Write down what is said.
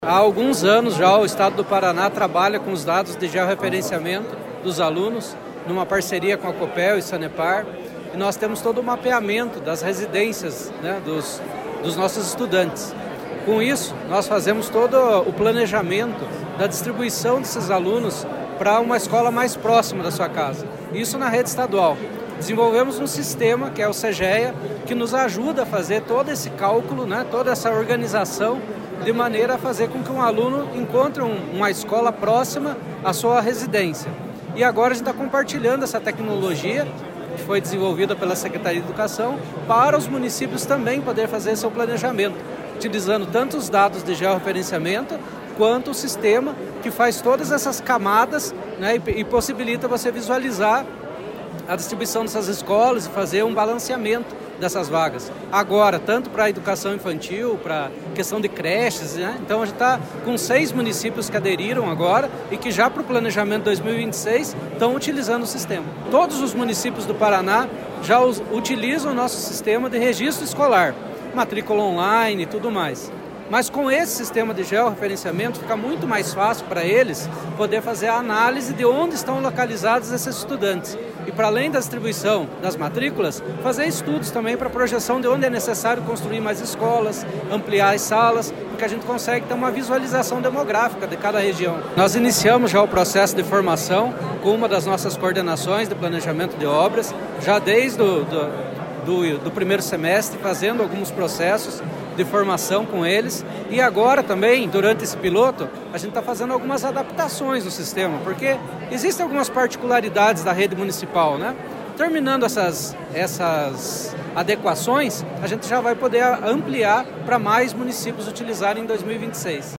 Há alguns anos já o Estado do Paraná trabalha com os dados de georreferenciamento dos alunos, numa parceria com a Copel e Sanepar, e nós temos todo o mapeamento das residências, dos nossos estudantes. Com isso, nós fazemos todo o planejamento da distribuição desses alunos para uma escola mais próxima da sua casa. Isso na rede estadual. Desenvolvemos um sistema, que é o CEGEA, que nos ajuda a fazer todo esse cálculo, toda essa organização, de maneira a fazer com que um aluno encontre uma escola próxima à sua residência. E agora a gente está compartilhando essa tecnologia, que foi desenvolvida pela Secretaria de Educação, para os municípios também poder fazer seu planejamento, utilizando tanto os dados de georreferenciamento, quanto o sistema que faz todas essas camadas, e possibilita você visualizar a distribuição dessas escolas e fazer um balanceamento dessas vagas. Agora, tanto para a educação infantil, para questão de creches, Então a gente está com 6 municípios que aderiram agora e que já para o planejamento 2026 estão utilizando o sistema. Todos os municípios do Paraná já utilizam o nosso sistema de registro escolar, matrícula online e tudo mais. Mas com esse sistema de georreferenciamento fica muito mais fácil para eles poder fazer a análise de onde estão localizados esses estudantes. E para além da distribuição das matrículas, fazer estudos também para projeção de onde é necessário construir mais escolas, ampliar as salas, porque a gente consegue ter uma visualização demográfica de cada região. Nós iniciamos já o processo de formação com uma das nossas coordenações de planejamento de obras, já desde do primeiro semestre, fazendo alguns processos de formação com eles, e agora também, durante esse piloto, a gente está fazendo algumas adaptações no sistema, porque existem algumas particularidades da rede municipal, Terminando essas adequações, a gente já vai poder ampliar para mais municípios utilizarem em 2026.